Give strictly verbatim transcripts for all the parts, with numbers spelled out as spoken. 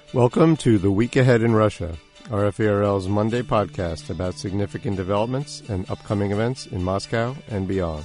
Welcome to The Week Ahead in Russia, R F A R L's Monday podcast about significant developments and upcoming events in Moscow and beyond.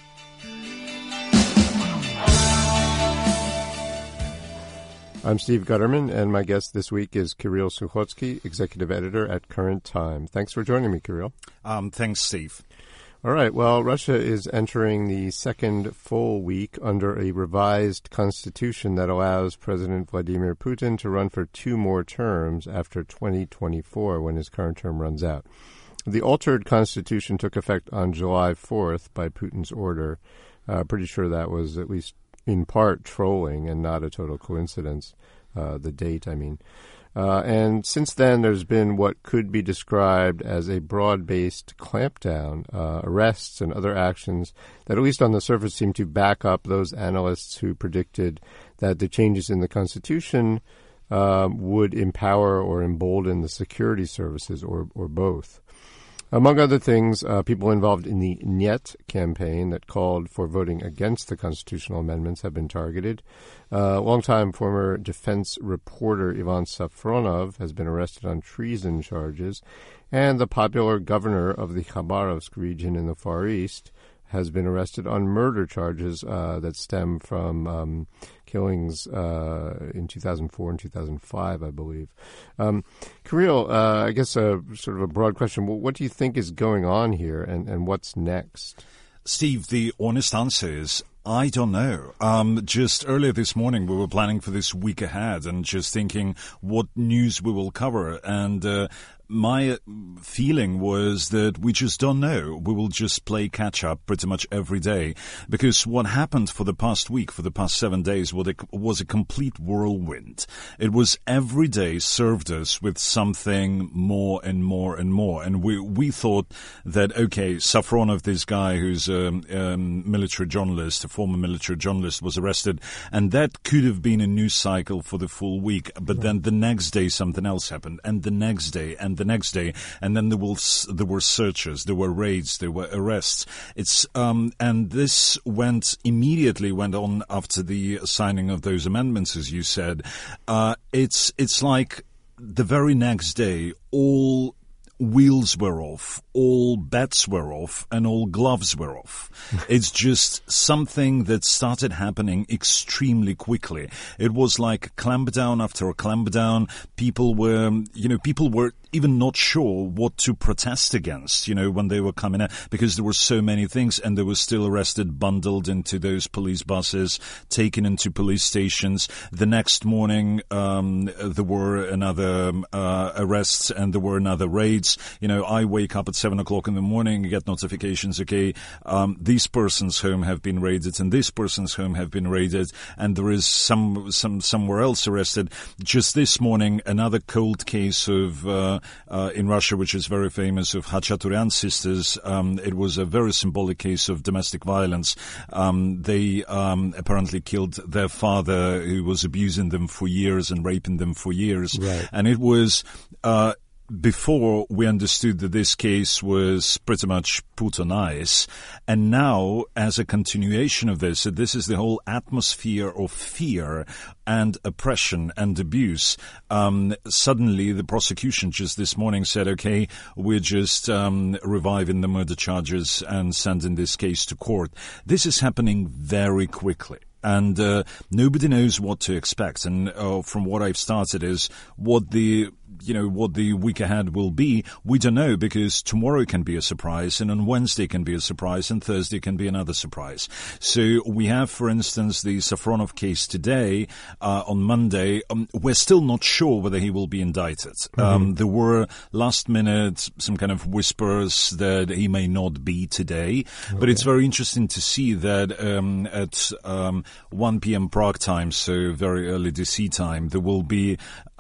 I'm Steve Gutterman, and my guest this week is Kirill Sukhotsky, Executive Editor at Current Time. Thanks for joining me, Kirill. Um, thanks, Steve. All right. Well, Russia is entering the second full week under a revised constitution that allows President Vladimir Putin to run for two more terms after twenty twenty-four, when his current term runs out. The altered constitution took effect on July fourth by Putin's order. Uh, pretty sure that was at least in part trolling and not a total coincidence, uh, the date, I mean. Uh, and since then, there's been what could be described as a broad-based clampdown, uh, arrests and other actions that, at least on the surface, seem to back up those analysts who predicted that the changes in the Constitution um, would empower or embolden the security services, or, or both. Among other things, uh, people involved in the Nyet campaign that called for voting against the constitutional amendments have been targeted. Uh, longtime former defense reporter Ivan Safronov has been arrested on treason charges, and the popular governor of the Khabarovsk region in the Far East has been arrested on murder charges uh, that stem from um, killings uh, in two thousand four and two thousand five, I believe. Um, Kirill, uh, I guess a sort of a broad question. What do you think is going on here, and, and what's next? Steve, the honest answer is I don't know. Um, just earlier this morning, we were planning for this week ahead and just thinking what news we will cover. And uh, my feeling was that we just don't know. We will just play catch-up pretty much every day. Because what happened for the past week, for the past seven days, was a, was a complete whirlwind. It was every day served us with something more and more and more. And we we thought that, okay, Safronov, this guy who's a um, military journalist, a former military journalist, was arrested. And that could have been a news cycle for the full week. But then the next day something else happened. And the next day and the next day, and then there was there were searches, there were raids, there were arrests. It's um, and this went immediately went on after the signing of those amendments, as you said. Uh, it's it's like the very next day, all wheels were off, all bets were off, and all gloves were off. It's just something that started happening extremely quickly. It was like a clampdown after a clampdown. People were, you know, people were even not sure what to protest against, you know, when they were coming out, because there were so many things, and they were still arrested, bundled into those police buses, taken into police stations. The next morning, um, there were another uh, arrests, and there were another raids. You know, I wake up at seven o'clock in the morning, get notifications, okay, um, these persons' home have been raided, and this person's home have been raided, and there is some, some, somewhere else arrested. Just this morning, another cold case of, uh, Uh, in Russia, which is very famous, of Khachaturian sisters. Um, it was a very symbolic case of domestic violence. Um, they um, apparently killed their father, who was abusing them for years and raping them for years. Right. And it was Uh, before we understood that this case was pretty much put on ice. And now, as a continuation of this, this is the whole atmosphere of fear and oppression and abuse. Um, suddenly, the prosecution just this morning said, okay, we're just um, reviving the murder charges and sending this case to court. This is happening very quickly. And uh, nobody knows what to expect. And uh, from what I've started is what the, you know, what the week ahead will be. We don't know, because tomorrow can be a surprise, and on Wednesday can be a surprise, and Thursday can be another surprise. So we have, for instance, the Safronov case today. Uh, on Monday, um, we're still not sure whether he will be indicted. Mm-hmm. Um, there were last minute some kind of whispers that he may not be today. Okay. But it's very interesting to see that um, at um, one p.m. Prague time, so very early D C time, there will be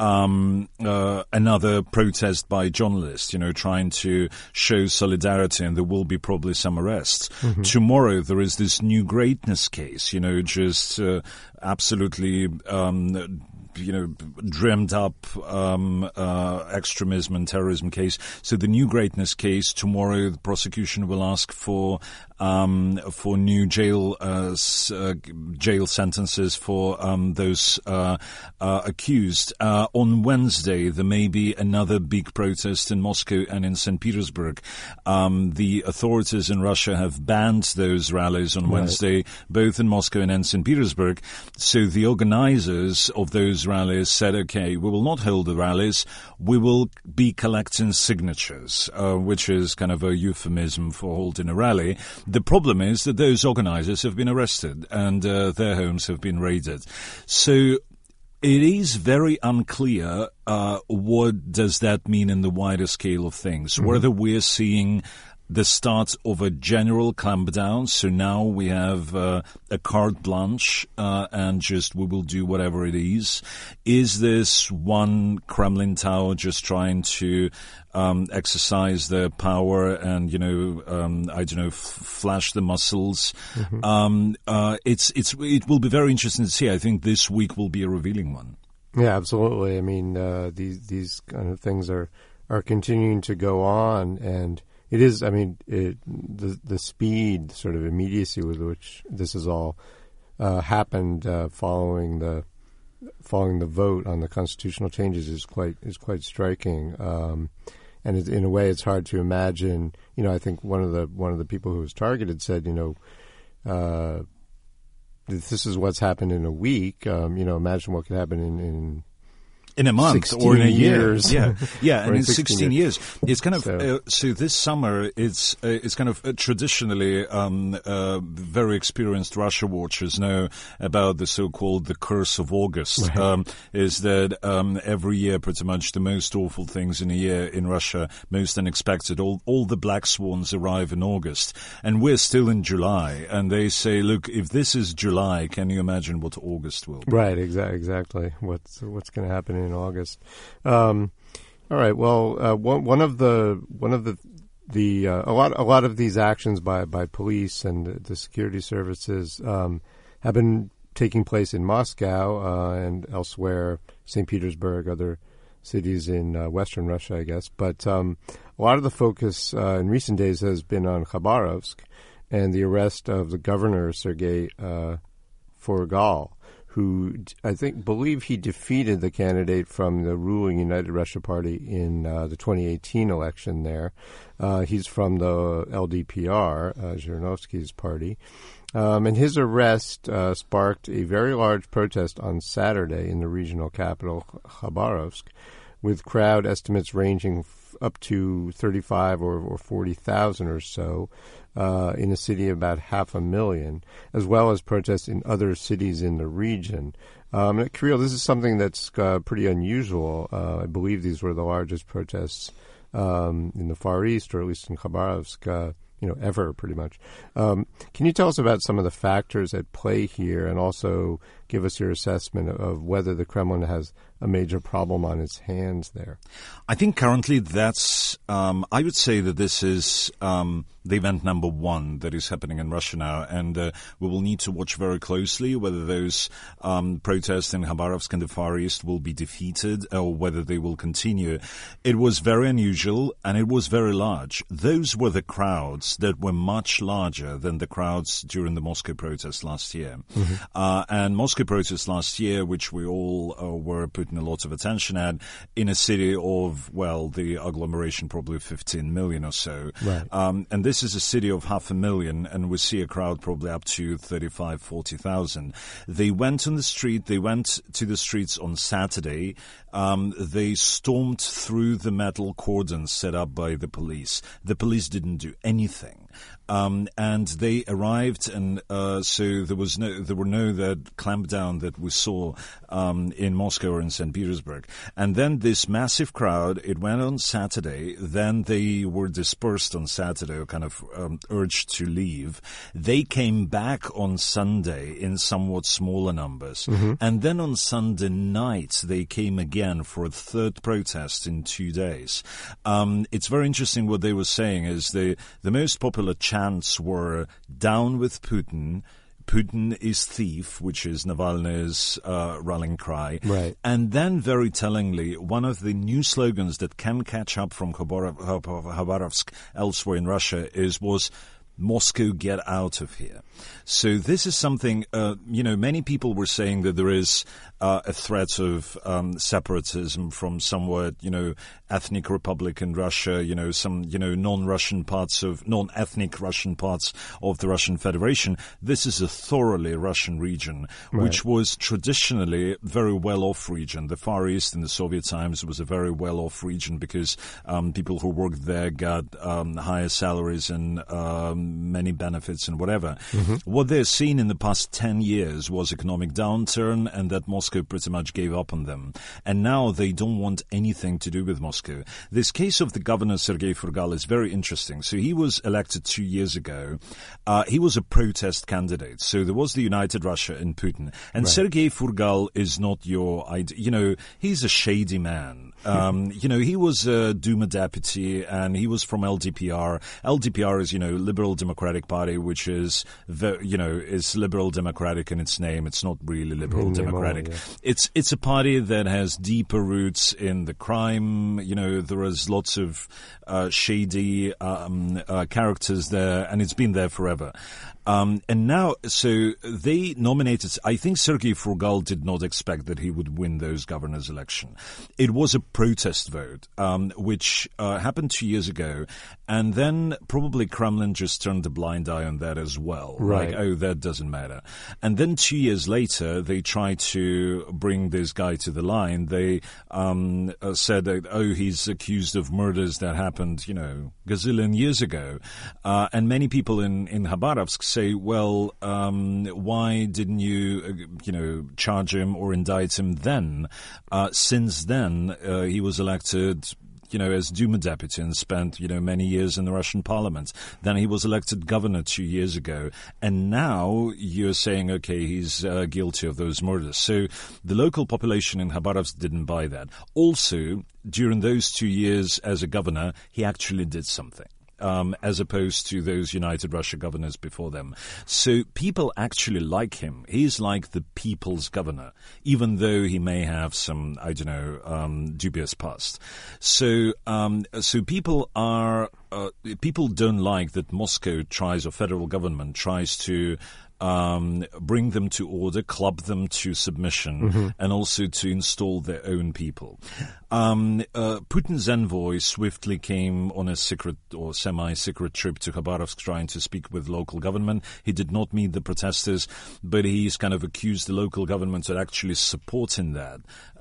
um, uh, another protest by journalists, you know, trying to show solidarity, and there will be probably some arrests. Mm-hmm. Tomorrow there is this new greatness case, you know, just uh, absolutely um, you know, dreamed up um, uh, extremism and terrorism case. So the new greatness case, tomorrow the prosecution will ask for um, for new jail uh, uh, jail sentences for um, those uh, uh, accused. Uh, on Wednesday, there may be another big protest in Moscow and in Saint Petersburg. Um, the authorities in Russia have banned those rallies on right. Wednesday, both in Moscow and in Saint Petersburg. So the organizers of those rallies said, okay, we will not hold the rallies. We will be collecting signatures, uh, which is kind of a euphemism for holding a rally. The problem is that those organizers have been arrested and uh, their homes have been raided. So it is very unclear uh, what does that mean in the wider scale of things, mm-hmm. whether we're seeing the start of a general clampdown. So now we have uh, a carte blanche uh, and just we will do whatever it is. Is this one Kremlin tower just trying to um, exercise their power and, you know, um, I don't know, f- flash the muscles? Mm-hmm. Um, uh, it's it's it will be very interesting to see. I think this week will be a revealing one. Yeah, absolutely. I mean, uh, these these kind of things are are continuing to go on, and it is, I mean, it, the the speed, sort of immediacy with which this has all uh, happened uh, following the following the vote on the constitutional changes is quite is quite striking. Um, and it, in a way, it's hard to imagine. You know, I think one of the one of the people who was targeted said, you know, uh, this is what's happened in a week. Um, you know, imagine what could happen in. in In a month or in a years. year, yeah, yeah, and in sixteen, sixteen years. years, it's kind of so, uh, so this summer it's uh, it's kind of uh, traditionally um, uh, very experienced Russia watchers know about the so-called the curse of August. Right. Um, is that um, every year pretty much the most awful things in a year in Russia, most unexpected. All all the black swans arrive in August, and we're still in July. And they say, look, if this is July, can you imagine what August will be? Right, exactly, exactly. What's what's going to happen in August? Um, all right. Well, uh, one one of the one of the the uh, a lot a lot of these actions by, by police and the, the security services um, have been taking place in Moscow uh, and elsewhere, Saint Petersburg, other cities in uh, Western Russia, I guess. But um, a lot of the focus uh, in recent days has been on Khabarovsk and the arrest of the governor Sergei uh, Forgal, who I think believe he defeated the candidate from the ruling United Russia Party in uh, the twenty eighteen election there. Uh, he's from the L D P R, uh, Zhirinovsky's party. Um, and his arrest uh, sparked a very large protest on Saturday in the regional capital, Khabarovsk, with crowd estimates ranging f- up to thirty-five or, or forty thousand or so. Uh, in a city of about half a million, as well as protests in other cities in the region. Um, and Kirill, this is something that's uh, pretty unusual. Uh, I believe these were the largest protests um, in the Far East, or at least in Khabarovsk, uh, you know, ever, pretty much. Um, can you tell us about some of the factors at play here, and also give us your assessment of whether the Kremlin has a major problem on its hands there? I think currently that's, um, I would say that this is um, the event number one that is happening in Russia now, and uh, we will need to watch very closely whether those um, protests in Khabarovsk and the Far East will be defeated or whether they will continue. It was very unusual and it was very large. Those were the crowds that were much larger than the crowds during the Moscow protests last year. Mm-hmm. Uh, and Moscow protests last year, which we all uh, were putting a lot of attention at, in a city of, well, the agglomeration probably fifteen million or so. Right. Um, and this is a city of half a million, and we see a crowd probably up to thirty-five, forty thousand. They went on the street, they went to the streets on Saturday. Um, they stormed through the metal cordons set up by the police. The police didn't do anything. Um, and they arrived, and uh, so there was no, there were no that clampdown that we saw um, in Moscow or in Saint Petersburg. And then this massive crowd, it went on Saturday. Then they were dispersed on Saturday, or kind of um, urged to leave. They came back on Sunday in somewhat smaller numbers, mm-hmm. and then on Sunday night they came again for a third protest in two days. Um, it's very interesting what they were saying is the the most popular chants were "Down with Putin." Putin is thief, which is Navalny's uh, rallying cry. Right. And then, very tellingly, one of the new slogans that can catch up from Khabarovsk elsewhere in Russia is was Moscow, get out of here. So this is something, uh, you know, many people were saying that there is uh, a threat of um, separatism from somewhat, you know, ethnic republic in Russia, you know, some, you know, non-Russian parts of, non-ethnic Russian parts of the Russian Federation. This is a thoroughly Russian region, right. which was traditionally a very well-off region. The Far East in the Soviet times was a very well-off region because um, people who worked there got um, higher salaries and um, many benefits and whatever. Mm-hmm. What they've seen in the past ten years was economic downturn, and that Moscow pretty much gave up on them. And now they don't want anything to do with Moscow. This case of the governor, Sergei Furgal, is very interesting. So he was elected two years ago. Uh, he was a protest candidate. So there was the United Russia and Putin. And right. Sergei Furgal is not your idea. You know, he's a shady man. Um, you know, he was a Duma deputy, and he was from L D P R. L D P R is, you know, Liberal Democratic Party, which is, you know, is liberal democratic in its name. It's not really liberal mm, democratic. More, yeah. It's it's a party that has deeper roots in the crime. You know, there is lots of uh, shady um, uh, characters there, and it's been there forever. Um, and now, so they nominated, I think Sergei Furgal did not expect that he would win those governor's election. It was a protest vote, um, which uh, happened two years ago. And then probably Kremlin just turned a blind eye on that as well. Right. Like, oh, that doesn't matter. And then two years later, they tried to bring this guy to the line. They um, uh, said that, oh, he's accused of murders that happened, you know, gazillion years ago. Uh, and many people in, in Khabarovsk say, well, um, why didn't you, uh, you know, charge him or indict him then? Uh, since then, uh, he was elected, you know, as Duma deputy and spent, you know, many years in the Russian parliament. Then he was elected governor two years ago. And now you're saying, okay, he's uh, guilty of those murders. So the local population in Khabarovsk didn't buy that. Also, during those two years as a governor, he actually did something. Um, as opposed to those United Russia governors before them. So people actually like him. He's like the people's governor, even though he may have some, I don't know, um, dubious past. So, um, so people are, uh, people don't like that Moscow tries, or federal government tries to Um, bring them to order, club them to submission, mm-hmm. and also to install their own people. Um, uh, Putin's envoy swiftly came on a secret or semi-secret trip to Khabarovsk trying to speak with local government. He did not meet the protesters, but he's kind of accused the local government of actually supporting that,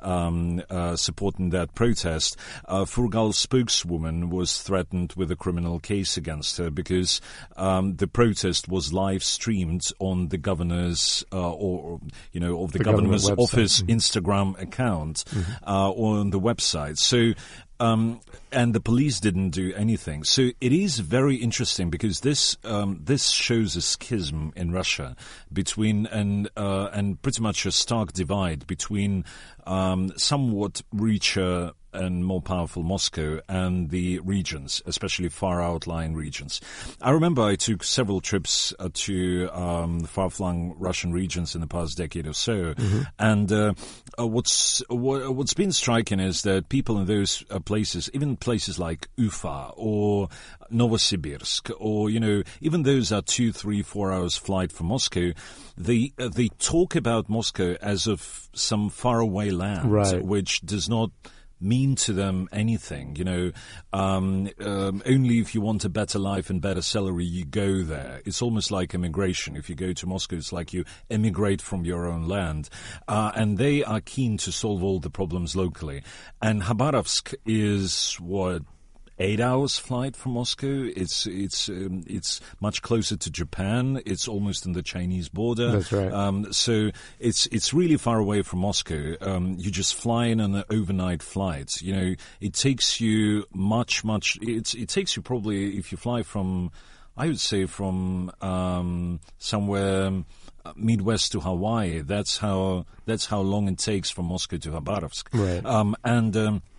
um, uh, supporting that protest. Uh, Furgal's spokeswoman was threatened with a criminal case against her because um, the protest was live streamed on on the governor's, uh, or, you know, of the, the governor's government office mm-hmm. Instagram account, mm-hmm. uh, or on the website. So, um, and the police didn't do anything. So it is very interesting because this, um, this shows a schism in Russia between, and, uh, and pretty much a stark divide between, um, somewhat richer and more powerful Moscow and the regions, especially far outlying regions. I remember I took several trips uh, to um, far-flung Russian regions in the past decade or so, mm-hmm. and uh, uh, what's what, what's been striking is that people in those uh, places, even places like Ufa or Novosibirsk, or you know, even those are two, three, four hours flight from Moscow, they uh, they talk about Moscow as of some faraway land, right. which does not mean to them anything, you know, um, um, only if you want a better life and better salary, you go there. It's almost like immigration. If you go to Moscow, it's like you emigrate from your own land. Uh, and they are keen to solve all the problems locally. And Khabarovsk is what, eight hours flight from Moscow. It's it's um, it's much closer to Japan. It's almost on the Chinese border. That's right. Um, so it's it's really far away from Moscow. Um, you just fly in on an overnight flight. You know, it takes you much much. It's it takes you probably, if you fly from, I would say from um, somewhere Midwest to Hawaii. That's how that's how long it takes from Moscow to Khabarovsk. Right. Um, and um,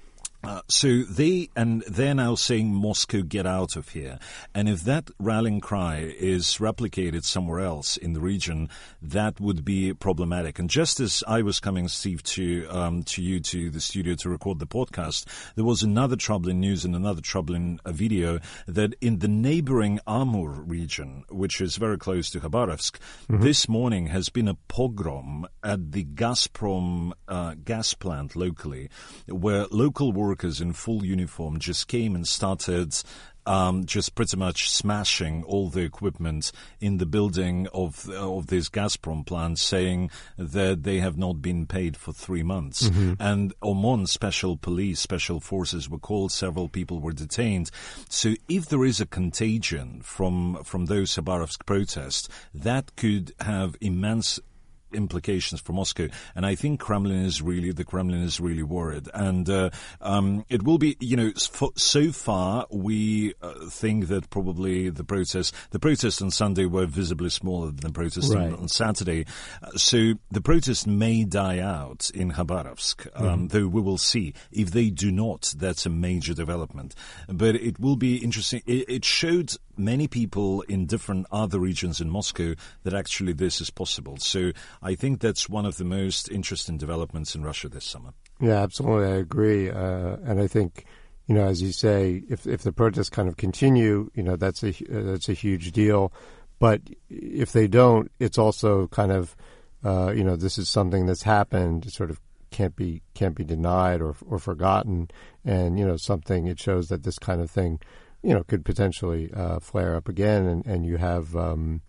Uh, so they, and they're now saying, Moscow, get out of here. And if that rallying cry is replicated somewhere else in the region, that would be problematic. And just as I was coming, Steve, to um, to you, to the studio to record the podcast, there was another troubling news and another troubling uh, video that in the neighboring Amur region, which is very close to Khabarovsk, mm-hmm. this morning has been a pogrom at the Gazprom uh, gas plant locally, where local workers workers in full uniform just came and started um, just pretty much smashing all the equipment in the building of of this Gazprom plant, saying that they have not been paid for three months. Mm-hmm. And Oman special police, special forces were called. Several people were detained. So if there is a contagion from from those Khabarovsk protests, that could have immense implications for Moscow, and I think Kremlin is really the Kremlin is really worried, and uh, um, it will be, you know, so far we uh, think that probably the protests the protests on Sunday were visibly smaller than the protests right. on, on Saturday, uh, so the protests may die out in Khabarovsk, um, mm-hmm. though we will see. If they do not, that's a major development, but it will be interesting. It, it showed many people in different other regions in Moscow that actually this is possible. So I think that's one of the most interesting developments in Russia this summer. Yeah, absolutely. I agree. Uh, and I think, you know, as you say, if if the protests kind of continue, you know, that's a, uh, that's a huge deal. But if they don't, it's also kind of, uh, you know, this is something that's happened. It sort of can't be can't be denied or or forgotten. And, you know, something, it shows that this kind of thing, you know, could potentially uh, flare up again, and, and you have um,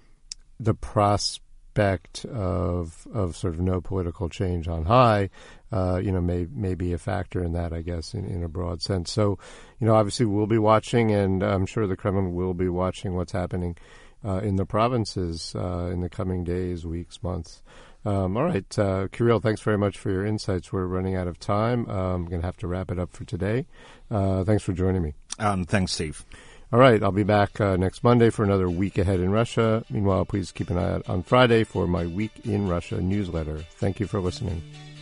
the prospect of of sort of no political change on high, uh, you know, may may be a factor in that, I guess, in, in a broad sense. So, you know, obviously we'll be watching, and I'm sure the Kremlin will be watching what's happening uh, in the provinces uh, in the coming days, weeks, months. Um, all right, uh, Kirill, thanks very much for your insights. We're running out of time. Uh, I'm going to have to wrap it up for today. Uh, thanks for joining me. Um, thanks, Steve. All right, I'll be back uh, next Monday for another Week Ahead in Russia. Meanwhile, please keep an eye out on Friday for my Week in Russia newsletter. Thank you for listening.